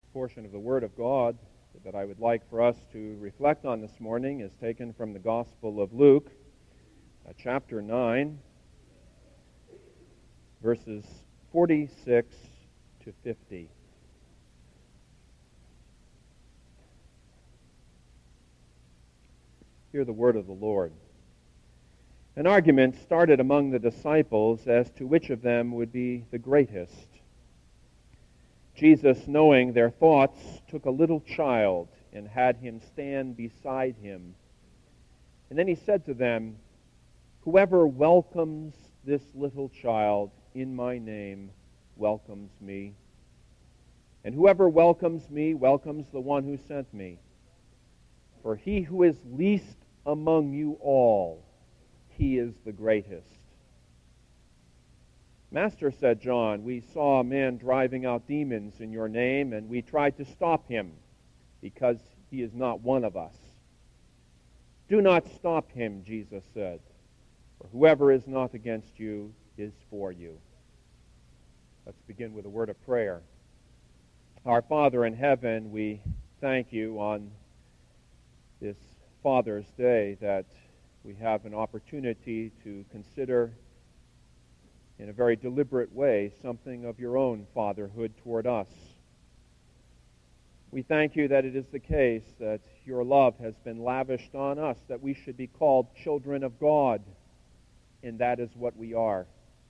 Portion of the Word of God that I would like for us to reflect on this morning is taken from the Gospel of Luke, chapter 9, verses 46 to 50. Hear the word of the Lord. An argument started among the disciples as to which of them would be the greatest. Jesus, knowing their thoughts, took a little child and had him stand beside him. And then he said to them, "Whoever welcomes this little child in my name welcomes me. And whoever welcomes me welcomes the one who sent me. For he who is least among you all, he is the greatest." "Master," said John, "we saw a man driving out demons in your name, and we tried to stop him, because he is not one of us." "Do not stop him," Jesus said, "for whoever is not against you is for you." Let's begin with a word of prayer. Our Father in heaven, we thank you on this Father's Day that we have an opportunity to consider in a very deliberate way something of your own fatherhood toward us. We thank you that it is the case that your love has been lavished on us, that we should be called children of God, and that is what we are.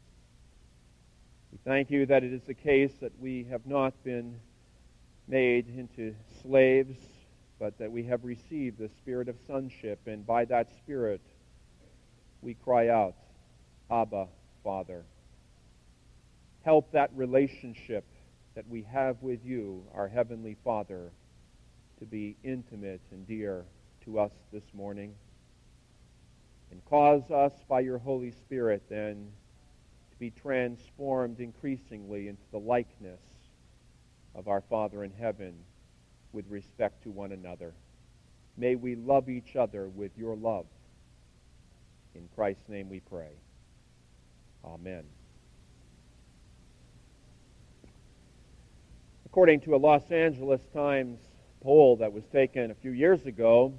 We thank you that it is the case that we have not been made into slaves, but that we have received the spirit of sonship, and by that spirit we cry out, "Abba, Father." Help that relationship that we have with you, our Heavenly Father, to be intimate and dear to us this morning. And cause us by your Holy Spirit then to be transformed increasingly into the likeness of our Father in heaven with respect to one another. May we love each other with your love. In Christ's name we pray. Amen. According to a Los Angeles Times poll that was taken a few years ago,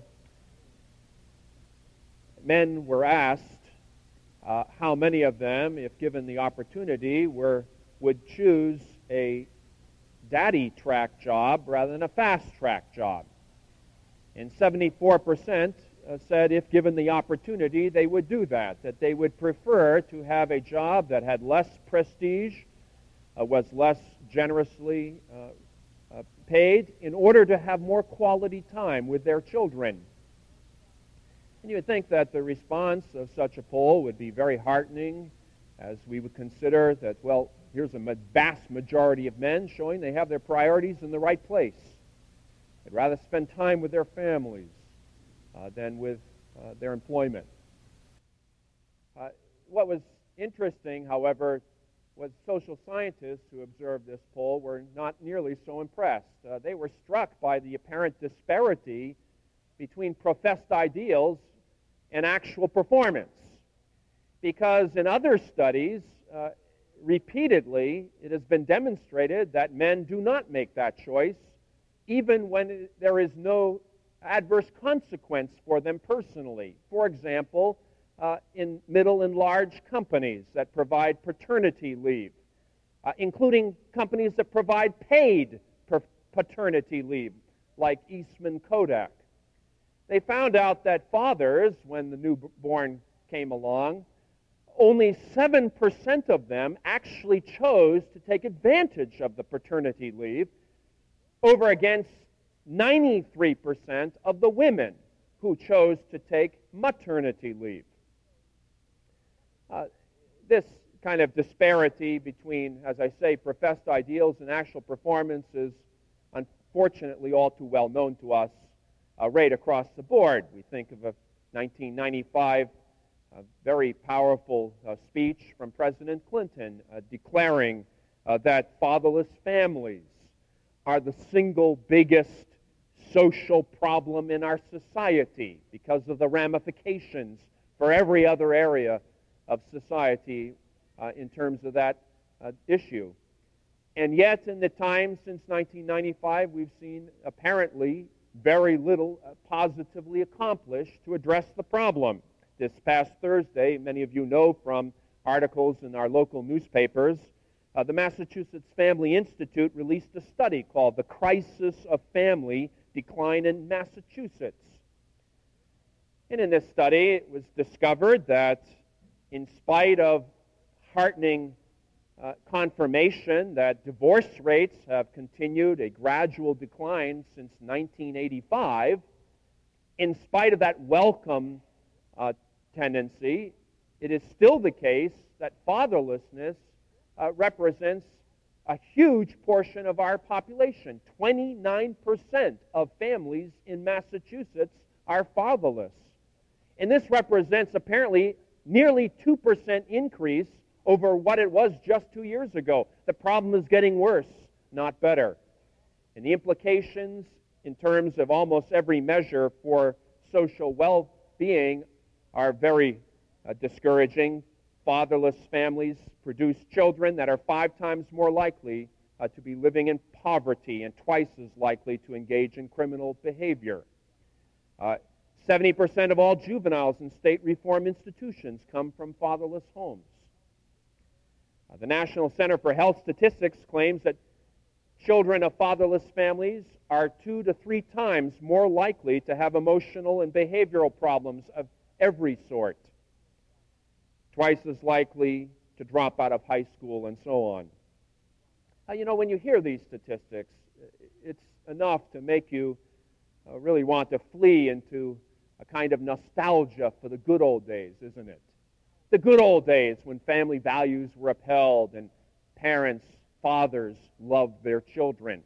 men were asked how many of them, if given the opportunity, would choose a daddy track job rather than a fast track job. And 74% said if given the opportunity, they would do that they would prefer to have a job that had less prestige, was less generously paid, in order to have more quality time with their children. And you would think that the response of such a poll would be very heartening, as we would consider that, well, here's a vast majority of men showing they have their priorities in the right place. They'd rather spend time with their families than with their employment. What was interesting, however, was social scientists who observed this poll were not nearly so impressed. They were struck by the apparent disparity between professed ideals and actual performance. Because in other studies, repeatedly, it has been demonstrated that men do not make that choice, even when there is no adverse consequence for them personally. For example, in middle and large companies that provide paternity leave, including companies that provide paid paternity leave, like Eastman Kodak. They found out that fathers, when the newborn came along, only 7% of them actually chose to take advantage of the paternity leave, over against 93% of the women who chose to take maternity leave. This kind of disparity between, as I say, professed ideals and actual performance is unfortunately all too well known to us right across the board. We think of a 1995 very powerful speech from President Clinton declaring that fatherless families are the single biggest social problem in our society because of the ramifications for every other area of society in terms of that issue. And yet, in the time since 1995, we've seen apparently very little positively accomplished to address the problem. This past Thursday, many of you know from articles in our local newspapers, the Massachusetts Family Institute released a study called The Crisis of Family Decline in Massachusetts. And in this study, it was discovered that in spite of heartening confirmation that divorce rates have continued a gradual decline since 1985, in spite of that welcome tendency, it is still the case that fatherlessness represents a huge portion of our population. 29% of families in Massachusetts are fatherless. And this represents apparently nearly 2% increase over what it was just 2 years ago. The problem is getting worse, not better. And the implications in terms of almost every measure for social well-being are very discouraging. Fatherless families produce children that are 5 times more likely to be living in poverty and twice as likely to engage in criminal behavior. 70% of all juveniles in state reform institutions come from fatherless homes. The National Center for Health Statistics claims that children of fatherless families are 2 to 3 times more likely to have emotional and behavioral problems of every sort, twice as likely to drop out of high school, and so on. When you hear these statistics, it's enough to make you really want to flee into a kind of nostalgia for the good old days, isn't it? The good old days when family values were upheld and parents, fathers loved their children.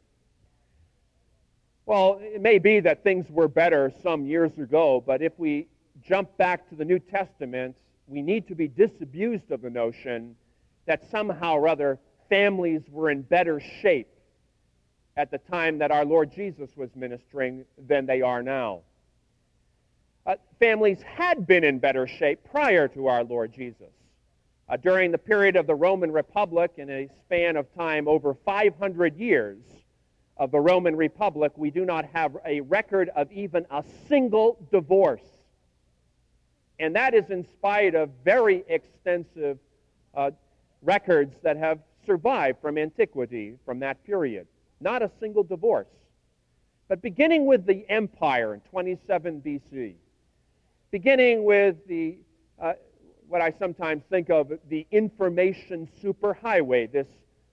Well, it may be that things were better some years ago, but if we jump back to the New Testament, we need to be disabused of the notion that somehow or other families were in better shape at the time that our Lord Jesus was ministering than they are now. Families had been in better shape prior to our Lord Jesus. During the period of the Roman Republic, in a span of time over 500 years of the Roman Republic, we do not have a record of even a single divorce. And that is in spite of very extensive records that have survived from antiquity from that period. Not a single divorce. But beginning with the empire in 27 BC, beginning with the what I sometimes think of the information superhighway, this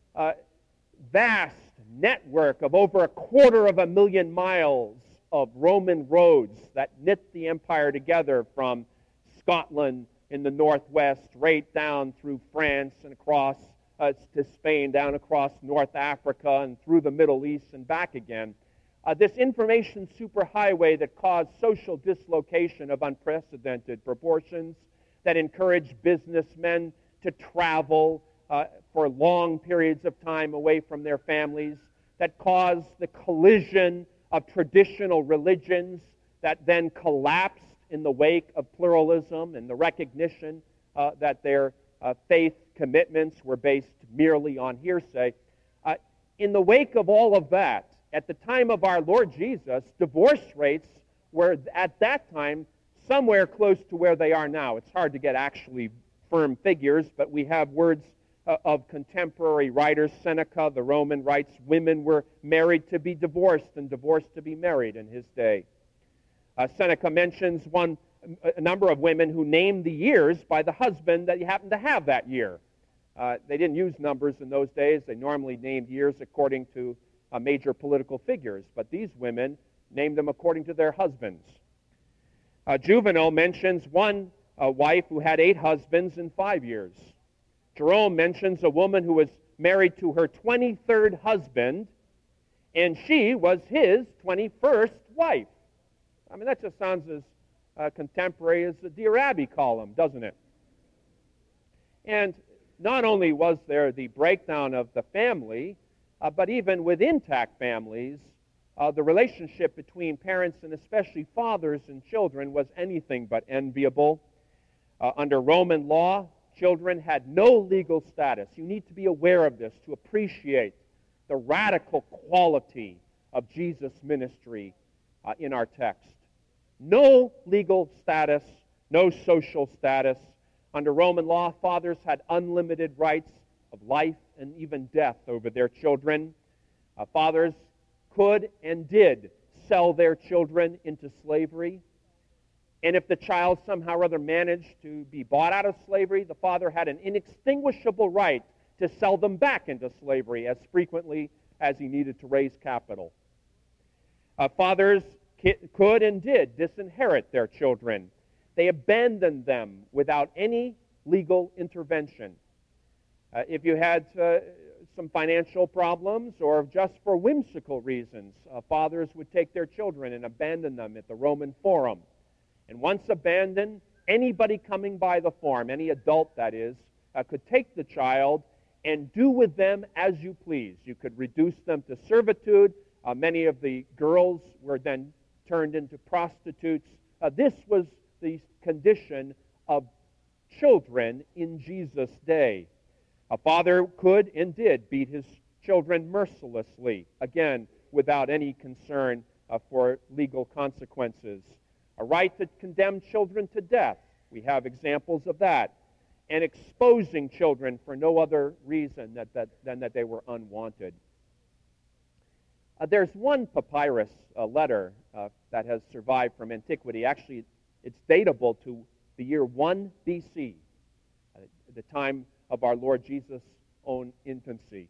vast network of over 250,000 miles of Roman roads that knit the empire together from Scotland in the northwest, right down through France and across to Spain, down across North Africa and through the Middle East and back again. This information superhighway that caused social dislocation of unprecedented proportions, that encouraged businessmen to travel for long periods of time away from their families, that caused the collision of traditional religions that then collapsed in the wake of pluralism and the recognition that their faith commitments were based merely on hearsay. In the wake of all of that, at the time of our Lord Jesus, divorce rates were at that time somewhere close to where they are now. It's hard to get actually firm figures, but we have words of contemporary writers. Seneca, the Roman, writes, women were married to be divorced and divorced to be married in his day. Seneca mentions a number of women who named the years by the husband that you happened to have that year. They didn't use numbers in those days. They normally named years according to major political figures, but these women named them according to their husbands. Juvenal mentions one wife who had 8 husbands in 5 years. Jerome mentions a woman who was married to her 23rd husband, and she was his 21st wife. I mean, that just sounds as contemporary as the Dear Abby column, doesn't it? And not only was there the breakdown of the family, but even with intact families, the relationship between parents and especially fathers and children was anything but enviable. Under Roman law, children had no legal status. You need to be aware of this to appreciate the radical quality of Jesus' ministry in our text. No legal status, no social status. Under Roman law, fathers had unlimited rights of life and even death over their children. Fathers could and did sell their children into slavery. And if the child somehow or other managed to be bought out of slavery, the father had an inextinguishable right to sell them back into slavery as frequently as he needed to raise capital. Fathers could and did disinherit their children. They abandoned them without any legal intervention. If you had some financial problems or just for whimsical reasons, fathers would take their children and abandon them at the Roman Forum. And once abandoned, anybody coming by the forum, any adult that is, could take the child and do with them as you please. You could reduce them to servitude. Many of the girls were then turned into prostitutes. This was the condition of children in Jesus' day. A father could and did beat his children mercilessly, again, without any concern for legal consequences. A right to condemn children to death. We have examples of that. And exposing children for no other reason than that they were unwanted. There's one papyrus letter that has survived from antiquity. Actually, it's datable to the year 1 BC, the time of our Lord Jesus' own infancy.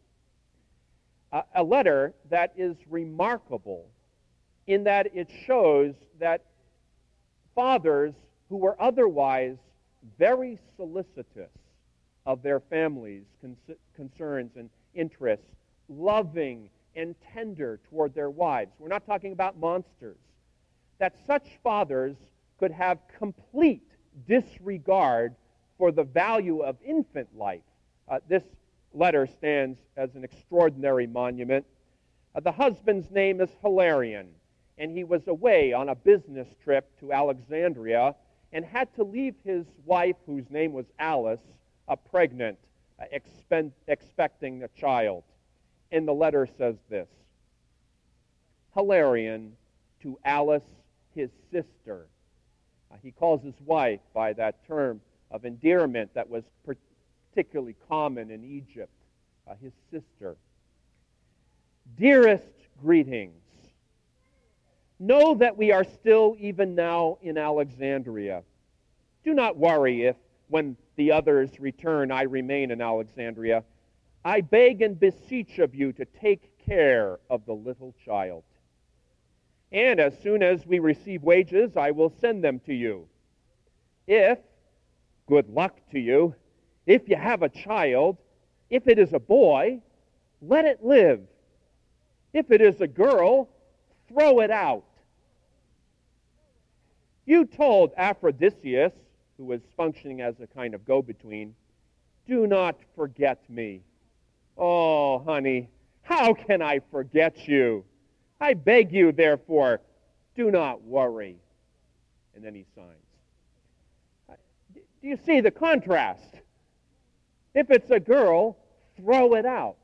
A letter that is remarkable in that it shows that fathers who were otherwise very solicitous of their families' concerns and interests, loving and tender toward their wives. We're not talking about monsters. That such fathers could have complete disregard for the value of infant life. This letter stands as an extraordinary monument. The husband's name is Hilarion, and he was away on a business trip to Alexandria and had to leave his wife, whose name was Alice, pregnant, expecting a child. And the letter says this: Hilarion to Alice, his sister. He calls his wife by that term of endearment that was particularly common in Egypt, his sister. Dearest greetings. Know that we are still even now in Alexandria. Do not worry if, when the others return, I remain in Alexandria. I beg and beseech of you to take care of the little child. And as soon as we receive wages, I will send them to you. If, good luck to you, if you have a child, if it is a boy, let it live. If it is a girl, throw it out. You told Aphrodisias, who was functioning as a kind of go-between, do not forget me. Oh, honey, how can I forget you? I beg you, therefore, do not worry. And then he signs. Do you see the contrast? If it's a girl, throw it out.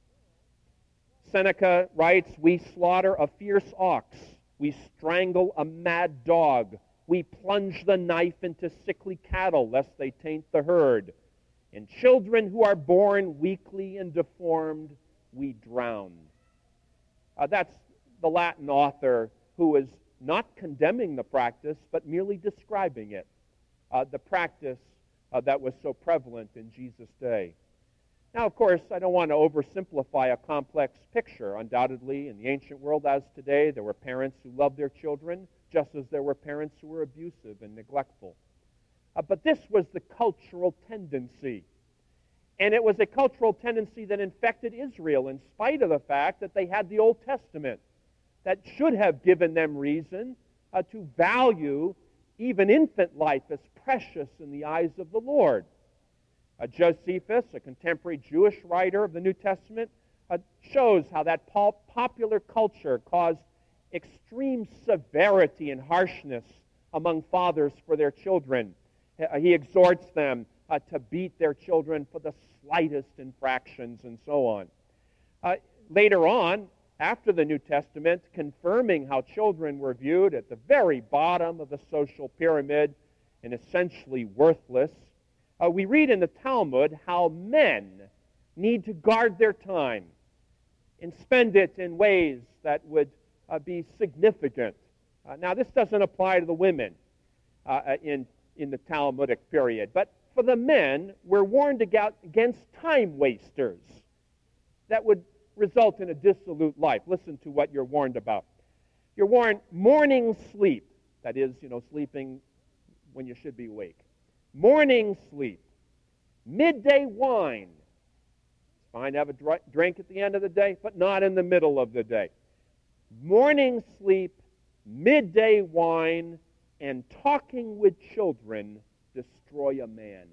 Seneca writes, we slaughter a fierce ox. We strangle a mad dog. We plunge the knife into sickly cattle, lest they taint the herd. And children who are born weakly and deformed, we drown. That's the Latin author who is not condemning the practice, but merely describing it. The practice that was so prevalent in Jesus' day. Now, of course, I don't want to oversimplify a complex picture. Undoubtedly, in the ancient world as today, there were parents who loved their children, just as there were parents who were abusive and neglectful. But this was the cultural tendency. And it was a cultural tendency that infected Israel in spite of the fact that they had the Old Testament that should have given them reason to value even infant life as precious in the eyes of the Lord. Josephus, a contemporary Jewish writer of the New Testament, shows how that popular culture caused extreme severity and harshness among fathers for their children. He exhorts them to beat their children for the slightest infractions and so on. later on, after the New Testament, confirming how children were viewed at the very bottom of the social pyramid and essentially worthless, we read in the Talmud how men need to guard their time and spend it in ways that would be significant. Now, this doesn't apply to the women in the Talmudic period, but for the men, we're warned against time wasters that would result in a dissolute life. Listen to what you're warned about. You're warned morning sleep, that is, sleeping when you should be awake. Morning sleep, midday wine. It's fine to have a drink at the end of the day, but not in the middle of the day. Morning sleep, midday wine, and talking with children destroy a man.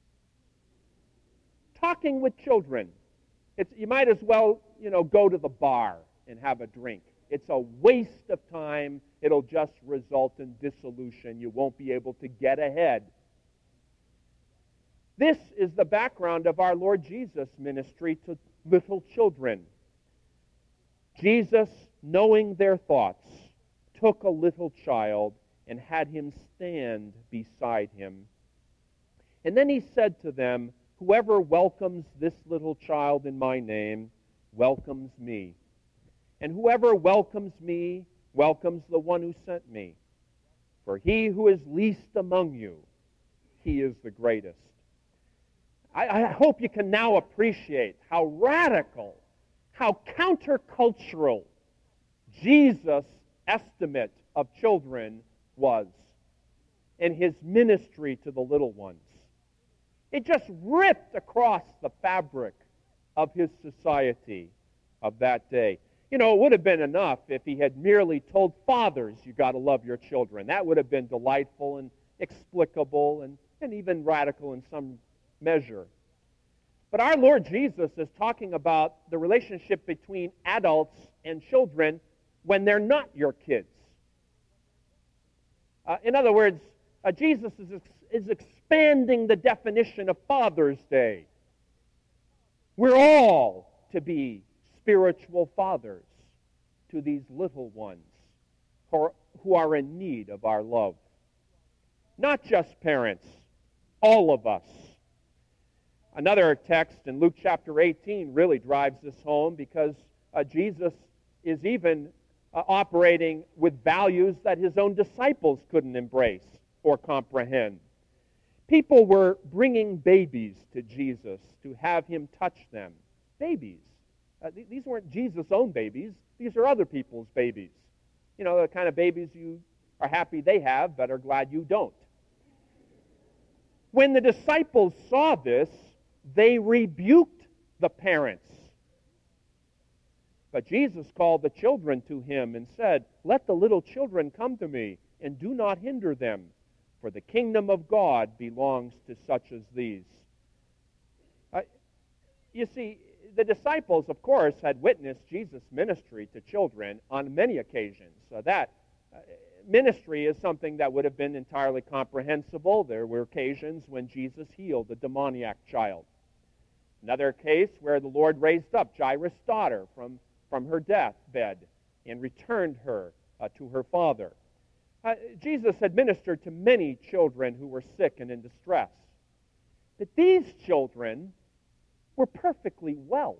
Talking with children. You might as well, go to the bar and have a drink. It's a waste of time. It'll just result in dissolution. You won't be able to get ahead. This is the background of our Lord Jesus' ministry to little children. Jesus, knowing their thoughts, took a little child and had him stand beside him. And then he said to them, "Whoever welcomes this little child in my name welcomes me. And whoever welcomes me welcomes the one who sent me. For he who is least among you, he is the greatest." I hope you can now appreciate how radical, how countercultural Jesus' estimate of children was in his ministry to the little ones. It just ripped across the fabric of his society of that day. It would have been enough if he had merely told fathers, "You got to love your children." That would have been delightful and explicable and even radical in some measure. But our Lord Jesus is talking about the relationship between adults and children when they're not your kids. In other words, Jesus is expanding the definition of Father's Day. We're all to be spiritual fathers to these little ones who are in need of our love. Not just parents, all of us. Another text in Luke chapter 18 really drives this home because Jesus is even operating with values that his own disciples couldn't embrace or comprehend. People were bringing babies to Jesus to have him touch them. Babies. These weren't Jesus' own babies. These are other people's babies. The kind of babies you are happy they have, but are glad you don't. When the disciples saw this, they rebuked the parents. But Jesus called the children to him and said, "Let the little children come to me, and do not hinder them, for the kingdom of God belongs to such as these." You see, the disciples, of course, had witnessed Jesus' ministry to children on many occasions. That ministry is something that would have been entirely comprehensible. There were occasions when Jesus healed a demoniac child. Another case where the Lord raised up Jairus' daughter from her deathbed and returned her to her father. Jesus had ministered to many children who were sick and in distress. But these children were perfectly well.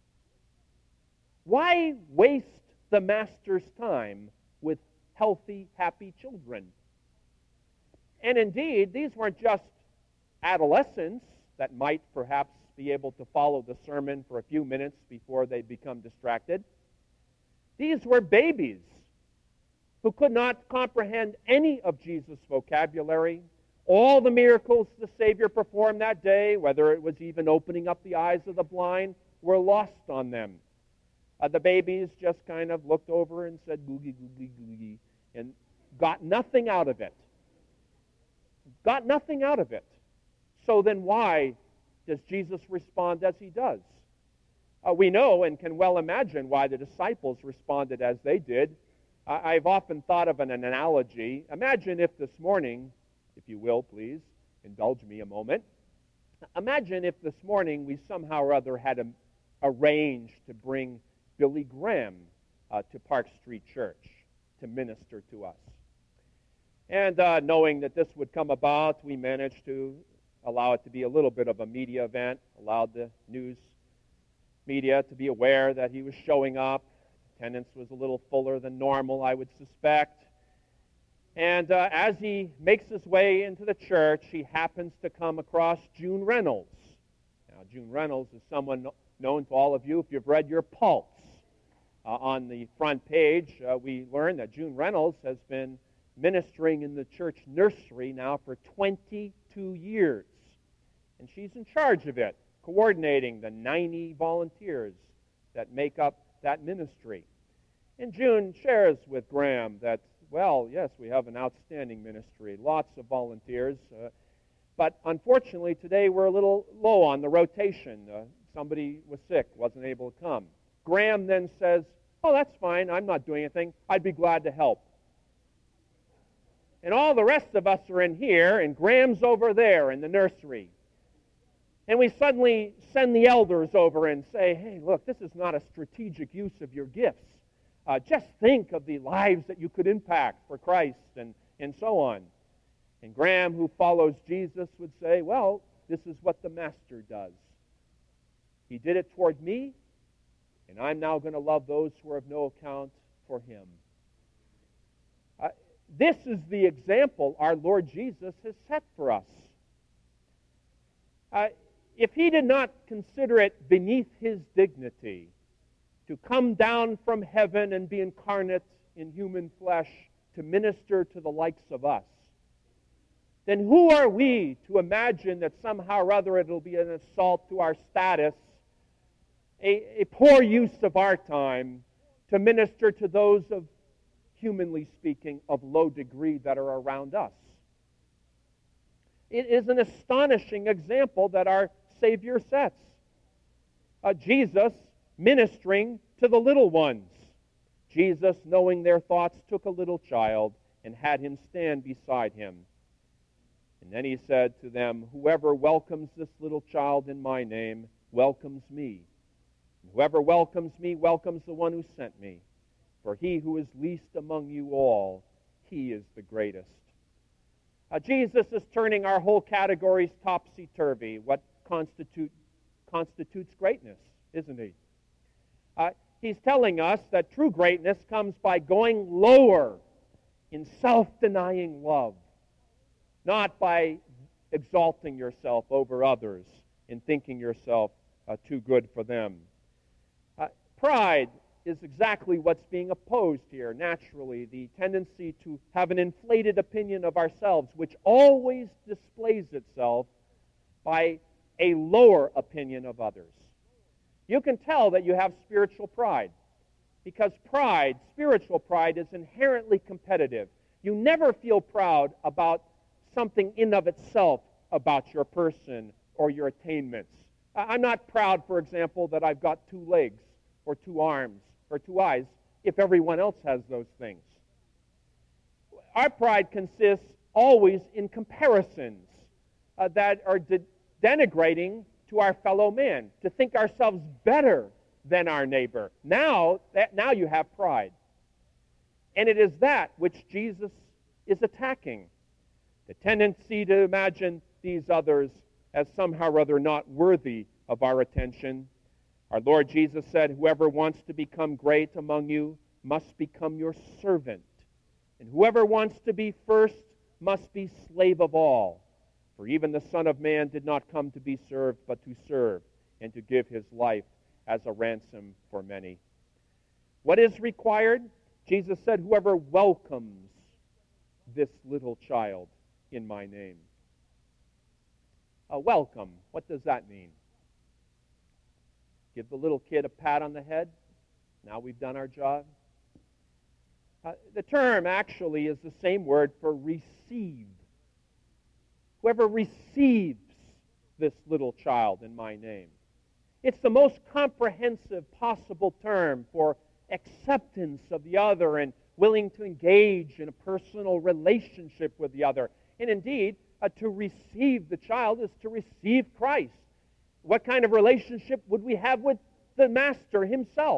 Why waste the master's time with healthy, happy children? And indeed, these weren't just adolescents that might perhaps be able to follow the sermon for a few minutes before they become distracted. These were babies who could not comprehend any of Jesus' vocabulary. All the miracles the Savior performed that day, whether it was even opening up the eyes of the blind, were lost on them. The babies just kind of looked over and said, "Googie, googie, googie," and got nothing out of it. Got nothing out of it. So then why does Jesus respond as he does? We know and can well imagine why the disciples responded as they did. I've often thought of an analogy. Imagine if this morning, if you will, please, indulge me a moment. Imagine if this morning we somehow or other had arranged to bring Billy Graham to Park Street Church to minister to us. And knowing that this would come about, we managed to allow it to be a little bit of a media event, allowed the news media to be aware that he was showing up. Attendance was a little fuller than normal, I would suspect. And as he makes his way into the church, he happens to come across June Reynolds. Now, June Reynolds is someone known to all of you if you've read your Pulse. On the front page, we learn that June Reynolds has been ministering in the church nursery now for 22 years. And she's in charge of it, coordinating the 90 volunteers that make up that ministry. And June shares with Graham that, well, yes, we have an outstanding ministry, lots of volunteers, but unfortunately today we're a little low on the rotation. Somebody was sick, wasn't able to come. Graham then says, oh, that's fine, I'm not doing anything, I'd be glad to help. And all the rest of us are in here, and Graham's over there in the nursery. And we suddenly send the elders over and say, hey, look, this is not a strategic use of your gifts. Just think of the lives that you could impact for Christ and so on. And Graham, who follows Jesus, would say, well, this is what the Master does. He did it toward me, and I'm now going to love those who are of no account for him. This is the example our Lord Jesus has set for us. If he did not consider it beneath his dignity to come down from heaven and be incarnate in human flesh to minister to the likes of us, then who are we to imagine that somehow or other it'll be an assault to our status, a poor use of our time to minister to those of, humanly speaking, of low degree that are around us? It is an astonishing example that our Savior sets. Jesus ministering to the little ones. Jesus, knowing their thoughts, took a little child and had him stand beside him. And then he said to them, whoever welcomes this little child in my name welcomes me. And whoever welcomes me welcomes the one who sent me. For he who is least among you all, he is the greatest. Jesus is turning our whole categories topsy-turvy. What constitutes greatness, isn't he? He's telling us that true greatness comes by going lower in self-denying love, not by exalting yourself over others and thinking yourself too good for them. Pride is exactly what's being opposed here. Naturally, the tendency to have an inflated opinion of ourselves, which always displays itself by a lower opinion of others. You can tell that you have spiritual pride, because pride, spiritual pride, is inherently competitive. You never feel proud about something in of itself about your person or your attainments. I'm not proud, for example, that I've got 2 legs or 2 arms or 2 eyes if everyone else has those things. Our pride consists always in comparisons that are denigrating to our fellow man, to think ourselves better than our neighbor. Now you have pride. And it is that which Jesus is attacking. The tendency to imagine these others as somehow or other not worthy of our attention. Our Lord Jesus said, whoever wants to become great among you must become your servant. And whoever wants to be first must be slave of all. For even the Son of Man did not come to be served, but to serve, and to give his life as a ransom for many. What is required? Jesus said, whoever welcomes this little child in my name. Welcome, what does that mean? Give the little kid a pat on the head? Now we've done our job? The term actually is the same word for receive. Whoever receives this little child in my name. It's the most comprehensive possible term for acceptance of the other and willing to engage in a personal relationship with the other. And indeed, to receive the child is to receive Christ. What kind of relationship would we have with the Master himself?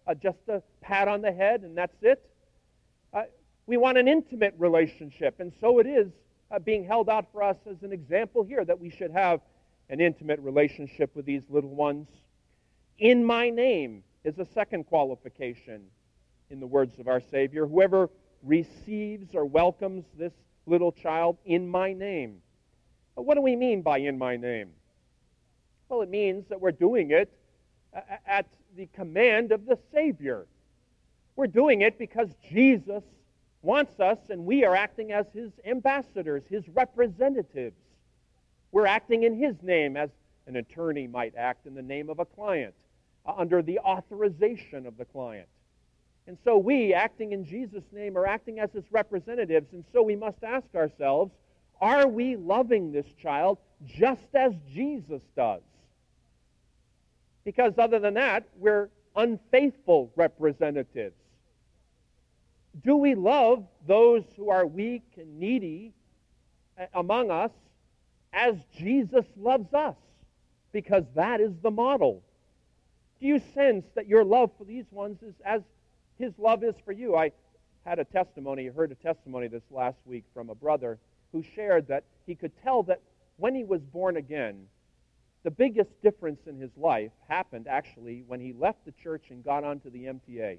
just a pat on the head and that's it. We want an intimate relationship, and so it is being held out for us as an example here that we should have an intimate relationship with these little ones. In my name is a second qualification in the words of our Savior. Whoever receives or welcomes this little child in my name. But what do we mean by in my name? Well, it means that we're doing it at the command of the Savior. We're doing it because Jesus wants us, and we are acting as His ambassadors, His representatives. We're acting in His name as an attorney might act in the name of a client, under the authorization of the client. And so we, acting in Jesus' name, are acting as His representatives, and so we must ask ourselves, are we loving this child just as Jesus does? Because other than that, we're unfaithful representatives. Do we love those who are weak and needy among us as Jesus loves us? Because that is the model. Do you sense that your love for these ones is as His love is for you? I heard a testimony this last week from a brother who shared that he could tell that when he was born again, the biggest difference in his life happened actually when he left the church and got onto the MTA.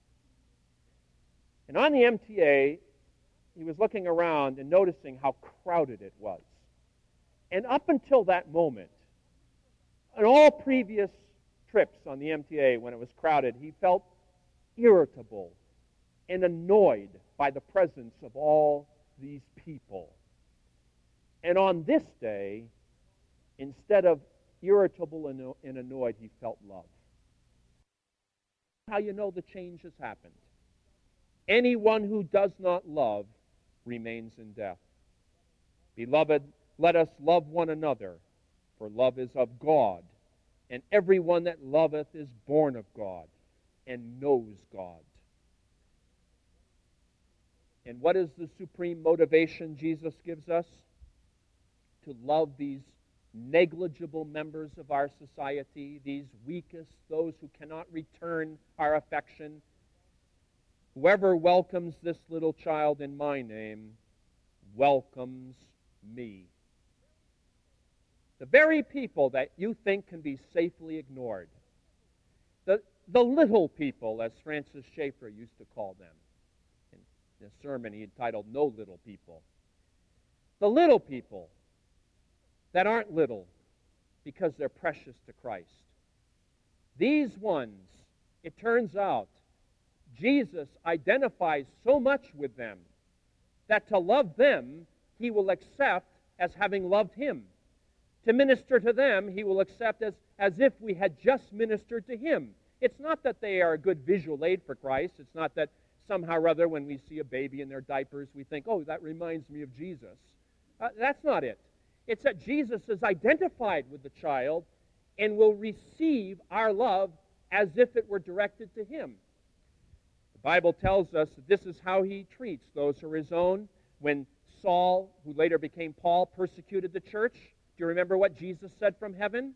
And on the MTA, he was looking around and noticing how crowded it was. And up until that moment, on all previous trips on the MTA when it was crowded, he felt irritable and annoyed by the presence of all these people. And on this day, instead of irritable and annoyed, he felt love. How you know the change has happened. Anyone who does not love remains in death. Beloved, let us love one another, for love is of God, and everyone that loveth is born of God and knows God. And what is the supreme motivation Jesus gives us? To love these negligible members of our society, these weakest, those who cannot return our affection. Whoever welcomes this little child in my name welcomes me. The very people that you think can be safely ignored, the little people, as Francis Schaeffer used to call them. In a sermon he entitled No Little People. The little people that aren't little because they're precious to Christ. These ones, it turns out, Jesus identifies so much with them that to love them, He will accept as having loved Him. To minister to them, He will accept as if we had just ministered to Him. It's not that they are a good visual aid for Christ. It's not that somehow or other when we see a baby in their diapers, we think, oh, that reminds me of Jesus. That's not it. It's that Jesus is identified with the child and will receive our love as if it were directed to Him. The Bible tells us that this is how He treats those who are His own. When Saul, who later became Paul, persecuted the church, do you remember what Jesus said from heaven?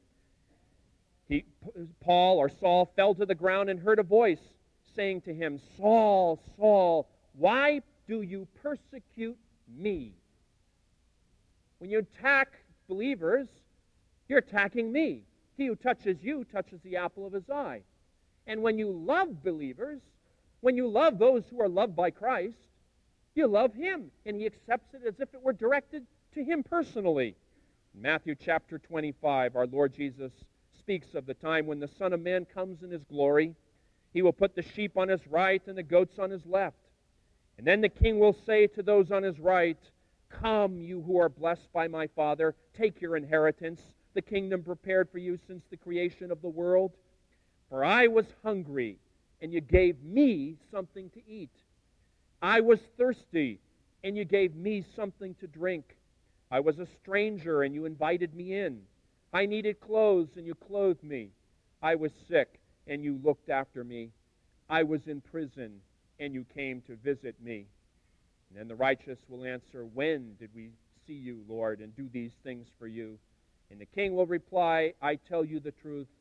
Saul fell to the ground and heard a voice saying to him, Saul, Saul, why do you persecute me? When you attack believers, you're attacking me. He who touches you touches the apple of his eye. And when you love believers, when you love those who are loved by Christ, you love Him, and He accepts it as if it were directed to Him personally. In Matthew chapter 25, our Lord Jesus speaks of the time when the Son of Man comes in His glory. He will put the sheep on His right and the goats on His left. And then the King will say to those on His right, Come, you who are blessed by my Father, take your inheritance, the kingdom prepared for you since the creation of the world. For I was hungry, and you gave me something to eat. I was thirsty, and you gave me something to drink. I was a stranger, and you invited me in. I needed clothes, and you clothed me. I was sick, and you looked after me. I was in prison, and you came to visit me. And then the righteous will answer, When did we see you, Lord, and do these things for you? And the King will reply, I tell you the truth,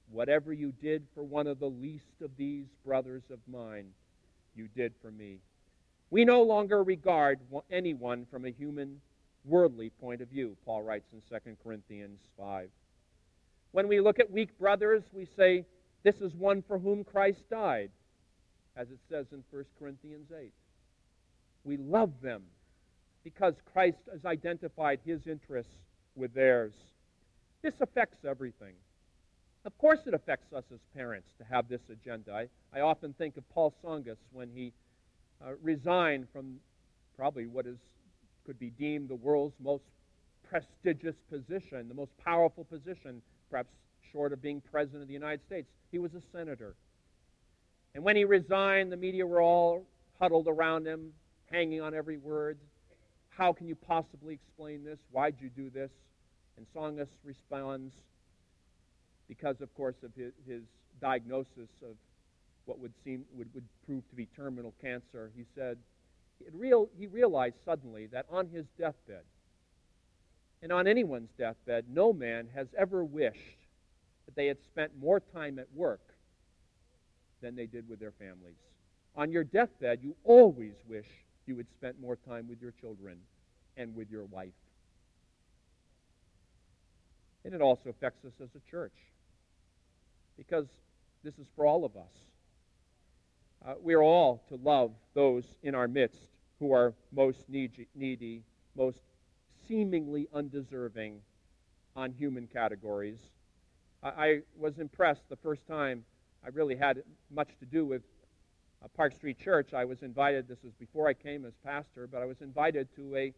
Whatever you did for one of the least of these brothers of mine, you did for me. We no longer regard anyone from a human, worldly point of view, Paul writes in 2 Corinthians 5. When we look at weak brothers, we say, this is one for whom Christ died, as it says in 1 Corinthians 8. We love them because Christ has identified his interests with theirs. This affects everything. Of course it affects us as parents to have this agenda. I often think of Paul Tsongas when he resigned from probably could be deemed the world's most prestigious position, the most powerful position, perhaps short of being president of the United States. He was a senator. And when he resigned, the media were all huddled around him, hanging on every word. How can you possibly explain this? Why'd you do this? And Tsongas responds, because, of course, of his diagnosis of what would prove to be terminal cancer, he said he realized suddenly that on his deathbed, and on anyone's deathbed, no man has ever wished that they had spent more time at work than they did with their families. On your deathbed, you always wish you had spent more time with your children and with your wife. And it also affects us as a church, because this is for all of us. We are all to love those in our midst who are most needy, most seemingly undeserving on human categories. I was impressed the first time I really had much to do with Park Street Church. I was invited, this was before I came as pastor, but I was invited to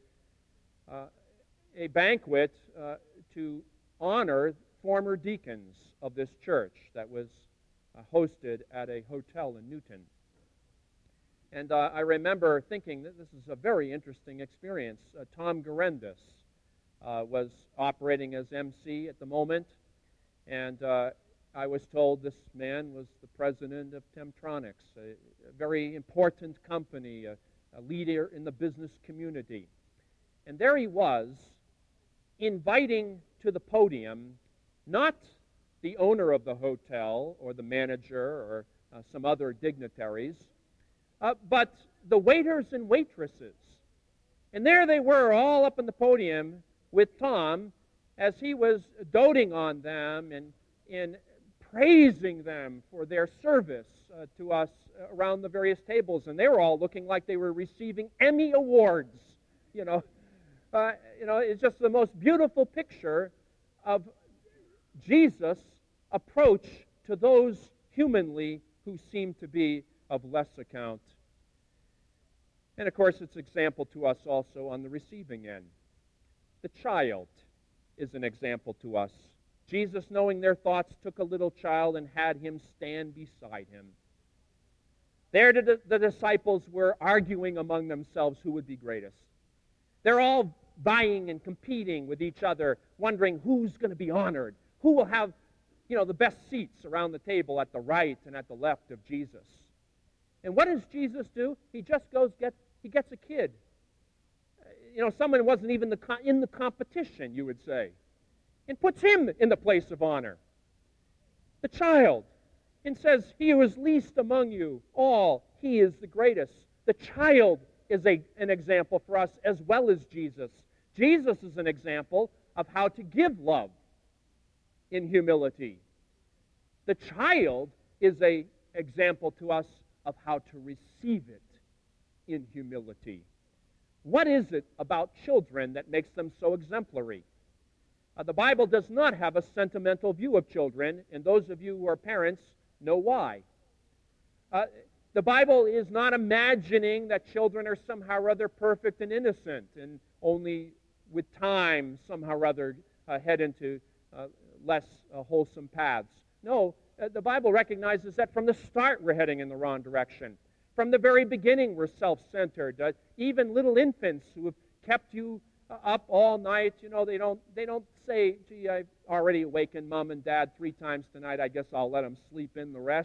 a banquet to honor former deacons of this church that was hosted at a hotel in Newton. And I remember thinking that this is a very interesting experience. Tom Garendis was operating as MC at the moment, and I was told this man was the president of Temtronics, a very important company, a leader in the business community. And there he was, inviting to the podium not the owner of the hotel or the manager or some other dignitaries, but the waiters and waitresses. And there they were, all up on the podium with Tom as he was doting on them and in praising them for their service to us around the various tables. And they were all looking like they were receiving Emmy Awards. It's just the most beautiful picture of Jesus' approach to those humanly who seem to be of less account. And of course, it's example to us also on the receiving end. The child is an example to us. Jesus, knowing their thoughts, took a little child and had him stand beside him. There the disciples were arguing among themselves who would be greatest. They're all vying and competing with each other, wondering who's going to be honored, who will have, the best seats around the table at the right and at the left of Jesus. And what does Jesus do? He just he gets a kid. Someone who wasn't even in the competition, you would say, and puts him in the place of honor. The child, and says, he who is least among you all, he is the greatest. The child is an example for us as well as Jesus. Jesus is an example of how to give love in humility. The child is an example to us of how to receive it in humility. What is it about children that makes them so exemplary? The Bible does not have a sentimental view of children, and those of you who are parents know why. The Bible is not imagining that children are somehow or other perfect and innocent, and only with time somehow or other head into less wholesome paths. No, the Bible recognizes that from the start we're heading in the wrong direction. From the very beginning we're self-centered. Even little infants who have kept you up all night, they don't say, gee, I've already awakened Mom and Dad 3 times tonight, I guess I'll let them sleep in the rest.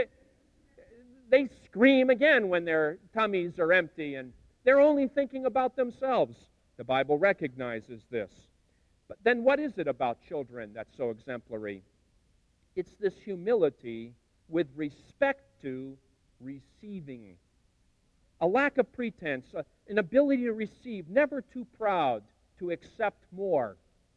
They scream again when their tummies are empty, and they're only thinking about themselves. The Bible recognizes this. But then what is it about children that's so exemplary? It's this humility with respect to receiving. A lack of pretense, an ability to receive, never too proud to accept more.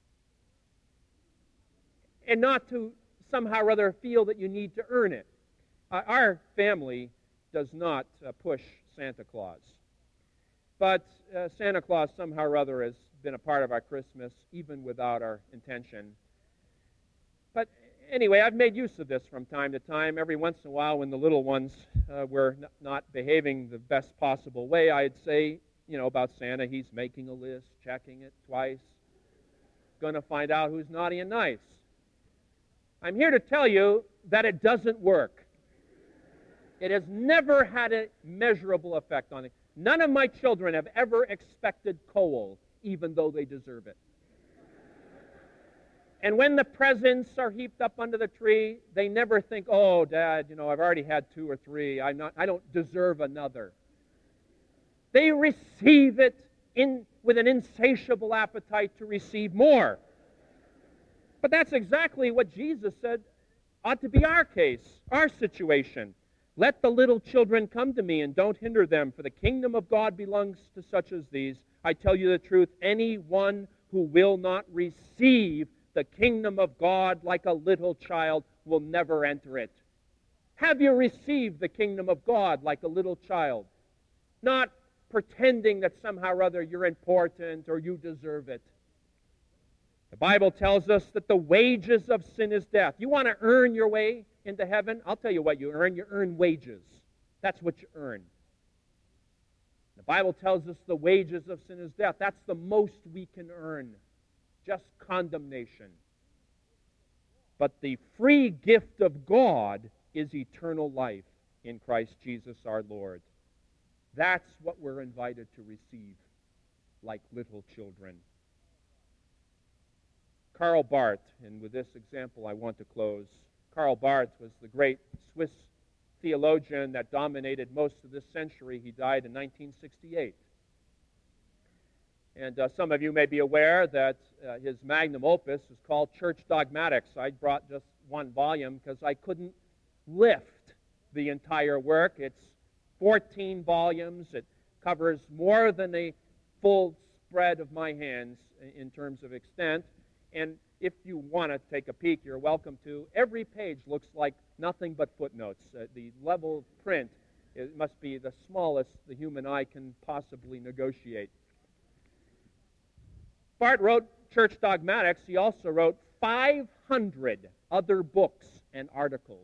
And not to somehow or other feel that you need to earn it. Our family does not push Santa Claus. But Santa Claus somehow or other has been a part of our Christmas, even without our intention. But anyway, I've made use of this from time to time. Every once in a while, when the little ones were not behaving the best possible way, I'd say, about Santa, he's making a list, checking it twice, going to find out who's naughty and nice. I'm here to tell you that it doesn't work. It has never had a measurable effect on it. None of my children have ever expected coal, even though they deserve it. And when the presents are heaped up under the tree, they never think, oh, Dad, I've already had 2 or 3. I don't deserve another. They receive it with an insatiable appetite to receive more. But that's exactly what Jesus said ought to be our case, our situation. Let the little children come to me and don't hinder them, for the kingdom of God belongs to such as these. I tell you the truth, anyone who will not receive the kingdom of God like a little child will never enter it. Have you received the kingdom of God like a little child? Not pretending that somehow or other you're important or you deserve it. The Bible tells us that the wages of sin is death. You want to earn your way into heaven? I'll tell you what you earn. You earn wages. That's what you earn. The Bible tells us the wages of sin is death. That's the most we can earn. Just condemnation. But the free gift of God is eternal life in Christ Jesus our Lord. That's what we're invited to receive like little children. Karl Barth, and with this example I want to close. Karl Barth was the great Swiss theologian that dominated most of this century. He died in 1968. And some of you may be aware that his magnum opus is called Church Dogmatics. I brought just one volume because I couldn't lift the entire work. It's 14 volumes. It covers more than a full spread of my hands in terms of extent. And if you want to take a peek, you're welcome to. Every page looks like nothing but footnotes. The level print, it must be the smallest the human eye can possibly negotiate. Barth wrote Church Dogmatics. He also wrote 500 other books and articles.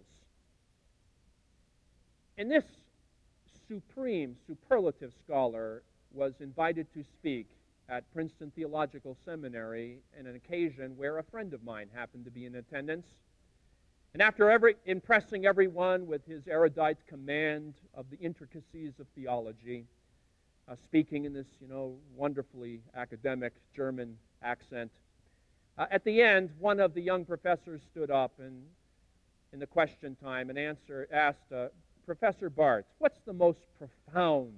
And this superlative scholar was invited to speak at Princeton Theological Seminary on an occasion where a friend of mine happened to be in attendance. And after impressing everyone with his erudite command of the intricacies of theology, speaking in this, wonderfully academic German accent, at the end, one of the young professors stood up and, in the question time, and asked Professor Barth, what's the most profound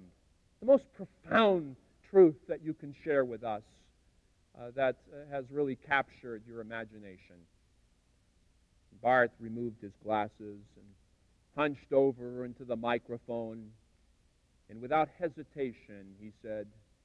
truth that you can share with us that has really captured your imagination? Barth removed his glasses and hunched over into the microphone, and without hesitation he said,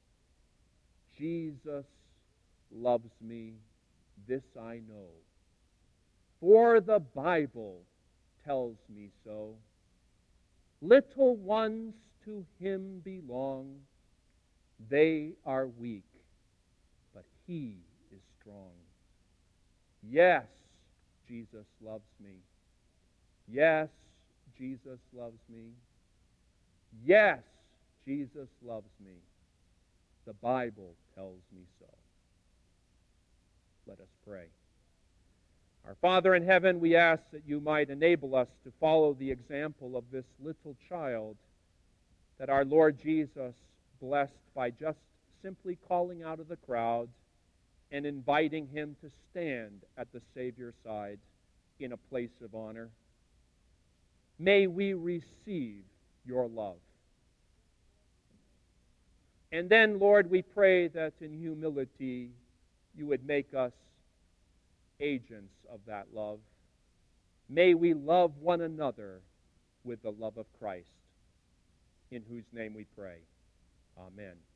Jesus loves me, this I know, for the Bible tells me so. Little ones to him belong. They are weak, but he is strong. Yes, Jesus loves me. Yes, Jesus loves me. Yes, Jesus loves me. The Bible tells me so. Let us pray. Our Father in heaven, we ask that you might enable us to follow the example of this little child that our Lord Jesus blessed by just simply calling out of the crowd and inviting him to stand at the Savior's side in a place of honor. May we receive your love. And then, Lord, we pray that in humility you would make us agents of that love. May we love one another with the love of Christ, in whose name we pray. Amen.